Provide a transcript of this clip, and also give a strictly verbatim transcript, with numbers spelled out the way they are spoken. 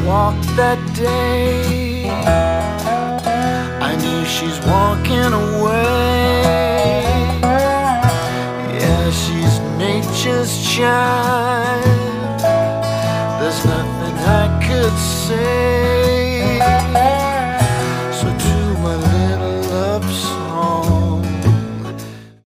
walked that day, I knew she's walking away. Yeah, she's nature's child. There's nothing I could say.